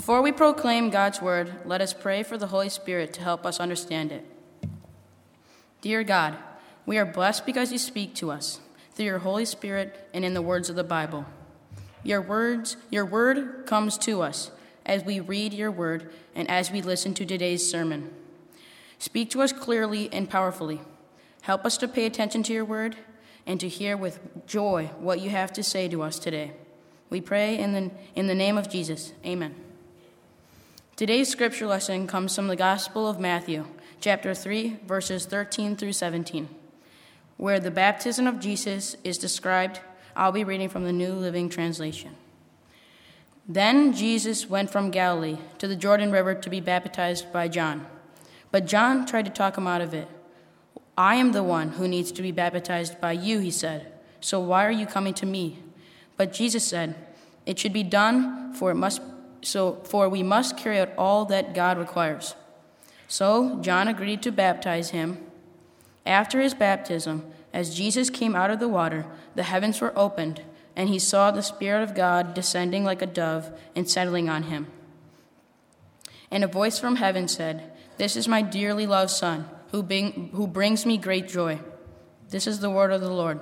Before we proclaim God's word, let us pray for the Holy Spirit to help us understand it. Dear God, we are blessed because you speak to us through your Holy Spirit and in the words of the Bible. Your word comes to us as we read your word and as we listen to today's sermon. Speak to us clearly and powerfully. Help us to pay attention to your word and to hear with joy what you have to say to us today. We pray in the name of Jesus. Amen. Today's scripture lesson comes from the Gospel of Matthew, chapter 3, verses 13 through 17, where the baptism of Jesus is described. I'll be reading from the New Living Translation. Then Jesus went from Galilee to the Jordan River to be baptized by John. But John tried to talk him out of it. I am the one who needs to be baptized by you, he said. So why are you coming to me? But Jesus said, it should be done, for we must carry out all that God requires. So John agreed to baptize him. After his baptism, as Jesus came out of the water, the heavens were opened, and he saw the Spirit of God descending like a dove and settling on him. And a voice from heaven said, "This is my dearly loved Son, who brings me great joy." This is the word of the Lord.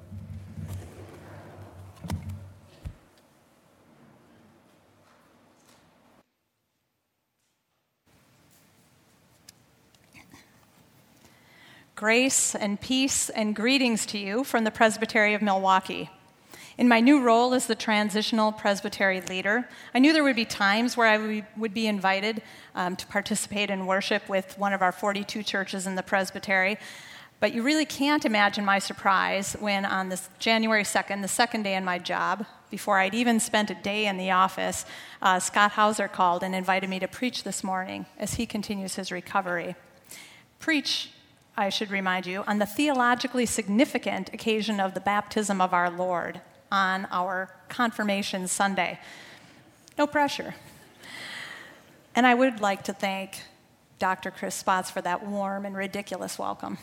Grace and peace and greetings to you from the Presbytery of Milwaukee. In my new role as the transitional presbytery leader, I knew there would be times where I would be invited to participate in worship with one of our 42 churches in the presbytery. But you really can't imagine my surprise when on this January 2nd, the second day in my job, before I'd even spent a day in the office, Scott Hauser called and invited me to preach this morning as he continues his recovery. Preach, I should remind you, on the theologically significant occasion of the baptism of our Lord on our Confirmation Sunday. No pressure. And I would like to thank Dr. Chris Spots for that warm and ridiculous welcome.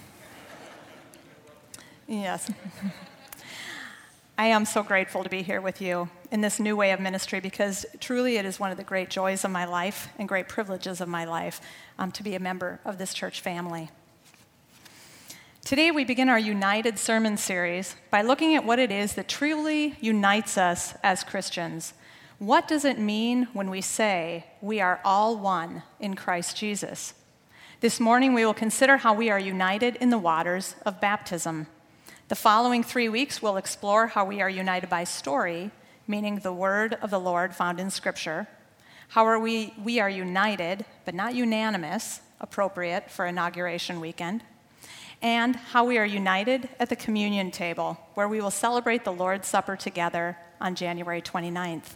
Yes. I am so grateful to be here with you in this new way of ministry because truly it is one of the great joys of my life and great privileges of my life to be a member of this church family. Today we begin our United Sermon series by looking at what it is that truly unites us as Christians. What does it mean when we say we are all one in Christ Jesus? This morning we will consider how we are united in the waters of baptism. The following 3 weeks we'll explore how we are united by story, meaning the word of the Lord found in Scripture. How we are united, but not unanimous, appropriate for inauguration weekend. And how we are united at the communion table, where we will celebrate the Lord's Supper together on January 29th.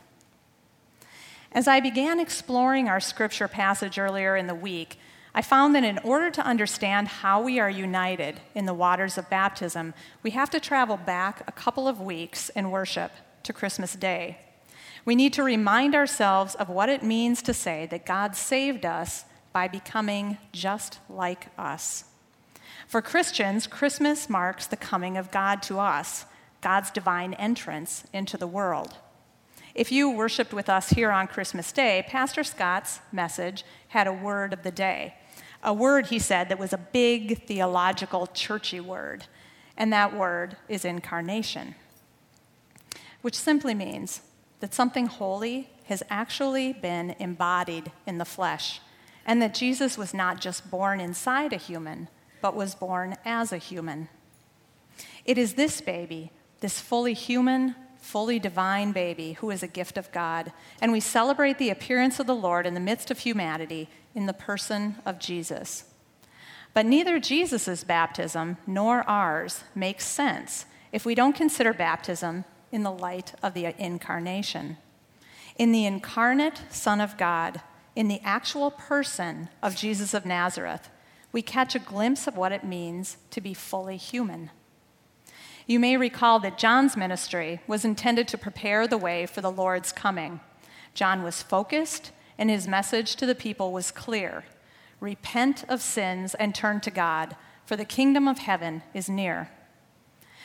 As I began exploring our scripture passage earlier in the week, I found that in order to understand how we are united in the waters of baptism, we have to travel back a couple of weeks in worship to Christmas Day. We need to remind ourselves of what it means to say that God saved us by becoming just like us. For Christians, Christmas marks the coming of God to us, God's divine entrance into the world. If you worshiped with us here on Christmas Day, Pastor Scott's message had a word of the day. A word, he said, that was a big theological, churchy word. And that word is incarnation, which simply means that something holy has actually been embodied in the flesh, and that Jesus was not just born inside a human, but was born as a human. It is this baby, this fully human, fully divine baby, who is a gift of God, and we celebrate the appearance of the Lord in the midst of humanity in the person of Jesus. But neither Jesus' baptism nor ours makes sense if we don't consider baptism in the light of the incarnation. In the incarnate Son of God, in the actual person of Jesus of Nazareth, we catch a glimpse of what it means to be fully human. You may recall that John's ministry was intended to prepare the way for the Lord's coming. John was focused, and his message to the people was clear. Repent of sins and turn to God, for the kingdom of heaven is near.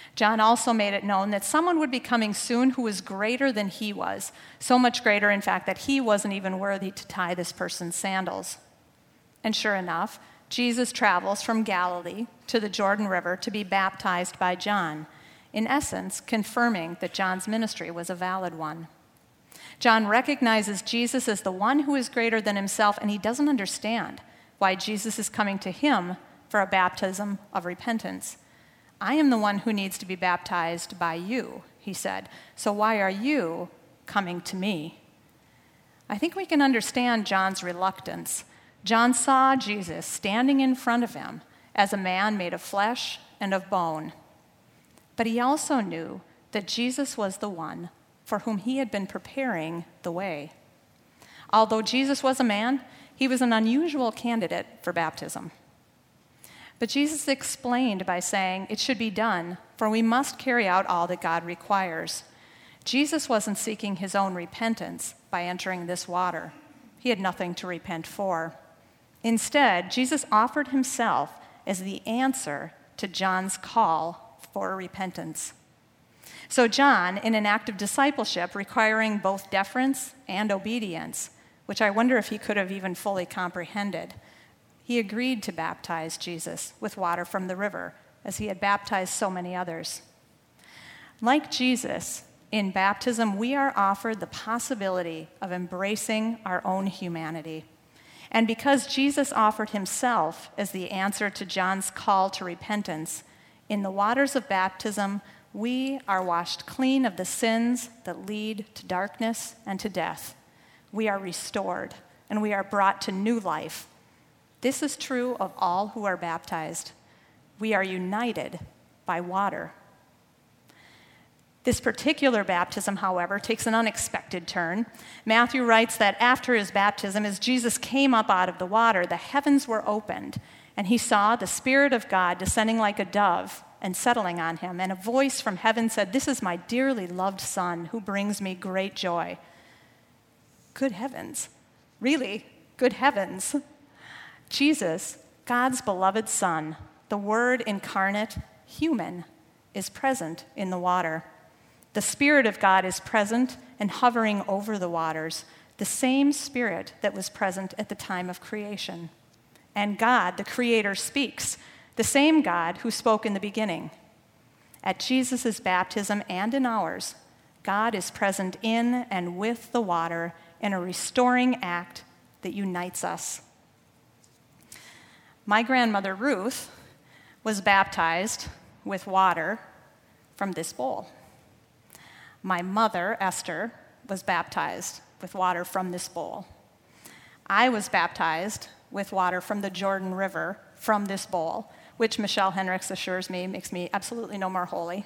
John also made it known that someone would be coming soon who was greater than he was, so much greater, in fact, that he wasn't even worthy to tie this person's sandals. And sure enough, Jesus travels from Galilee to the Jordan River to be baptized by John, in essence, confirming that John's ministry was a valid one. John recognizes Jesus as the one who is greater than himself, and he doesn't understand why Jesus is coming to him for a baptism of repentance. I am the one who needs to be baptized by you, he said. So why are you coming to me? I think we can understand John's reluctance. John saw Jesus standing in front of him as a man made of flesh and of bone. But he also knew that Jesus was the one for whom he had been preparing the way. Although Jesus was a man, he was an unusual candidate for baptism. But Jesus explained by saying, "It should be done, for we must carry out all that God requires." Jesus wasn't seeking his own repentance by entering this water. He had nothing to repent for. Instead, Jesus offered himself as the answer to John's call for repentance. So John, in an act of discipleship requiring both deference and obedience, which I wonder if he could have even fully comprehended, he agreed to baptize Jesus with water from the river, as he had baptized so many others. Like Jesus, in baptism, we are offered the possibility of embracing our own humanity. And because Jesus offered himself as the answer to John's call to repentance, in the waters of baptism, we are washed clean of the sins that lead to darkness and to death. We are restored, and we are brought to new life. This is true of all who are baptized. We are united by water. This particular baptism, however, takes an unexpected turn. Matthew writes that after his baptism, as Jesus came up out of the water, the heavens were opened, and he saw the Spirit of God descending like a dove and settling on him. And a voice from heaven said, "This is my dearly loved Son, who brings me great joy." Good heavens. Really, good heavens. Jesus, God's beloved Son, the Word incarnate, human, is present in the water. The Spirit of God is present and hovering over the waters, the same Spirit that was present at the time of creation. And God, the Creator, speaks, the same God who spoke in the beginning. At Jesus' baptism and in ours, God is present in and with the water in a restoring act that unites us. My grandmother, Ruth, was baptized with water from this bowl. My mother, Esther, was baptized with water from this bowl. I was baptized with water from the Jordan River from this bowl, which Michelle Henricks assures me makes me absolutely no more holy.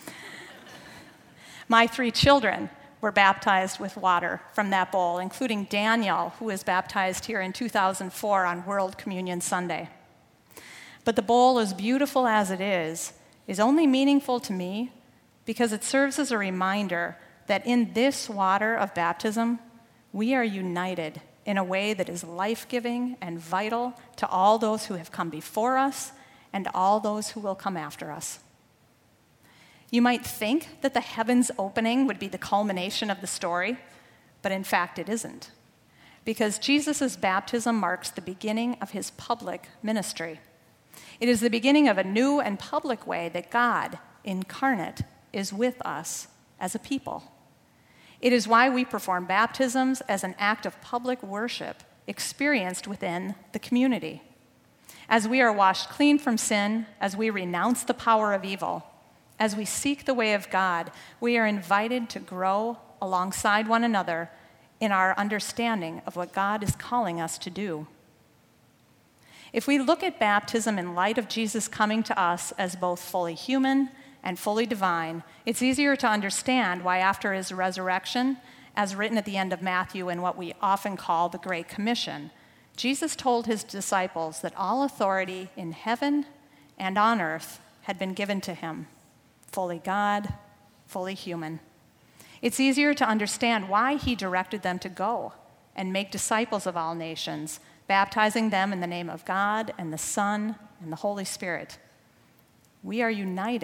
My 3 children were baptized with water from that bowl, including Daniel, who was baptized here in 2004 on World Communion Sunday. But the bowl, as beautiful as it is only meaningful to me because it serves as a reminder that in this water of baptism, we are united in a way that is life-giving and vital to all those who have come before us and all those who will come after us. You might think that the heavens opening would be the culmination of the story, but in fact it isn't, because Jesus' baptism marks the beginning of his public ministry. It is the beginning of a new and public way that God, incarnate, is with us as a people. It is why we perform baptisms as an act of public worship experienced within the community. As we are washed clean from sin, as we renounce the power of evil, as we seek the way of God, we are invited to grow alongside one another in our understanding of what God is calling us to do. If we look at baptism in light of Jesus coming to us as both fully human and fully divine, it's easier to understand why after his resurrection, as written at the end of Matthew in what we often call the Great Commission, Jesus told his disciples that all authority in heaven and on earth had been given to him, fully God, fully human. It's easier to understand why he directed them to go and make disciples of all nations, baptizing them in the name of God and the Son and the Holy Spirit. We are united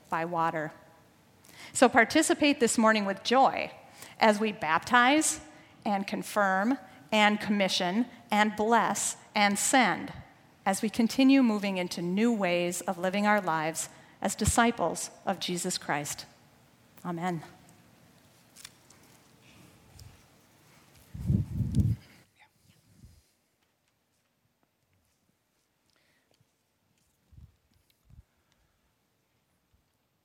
by water. So participate this morning with joy as we baptize and confirm and commission and bless and send as we continue moving into new ways of living our lives as disciples of Jesus Christ. Amen.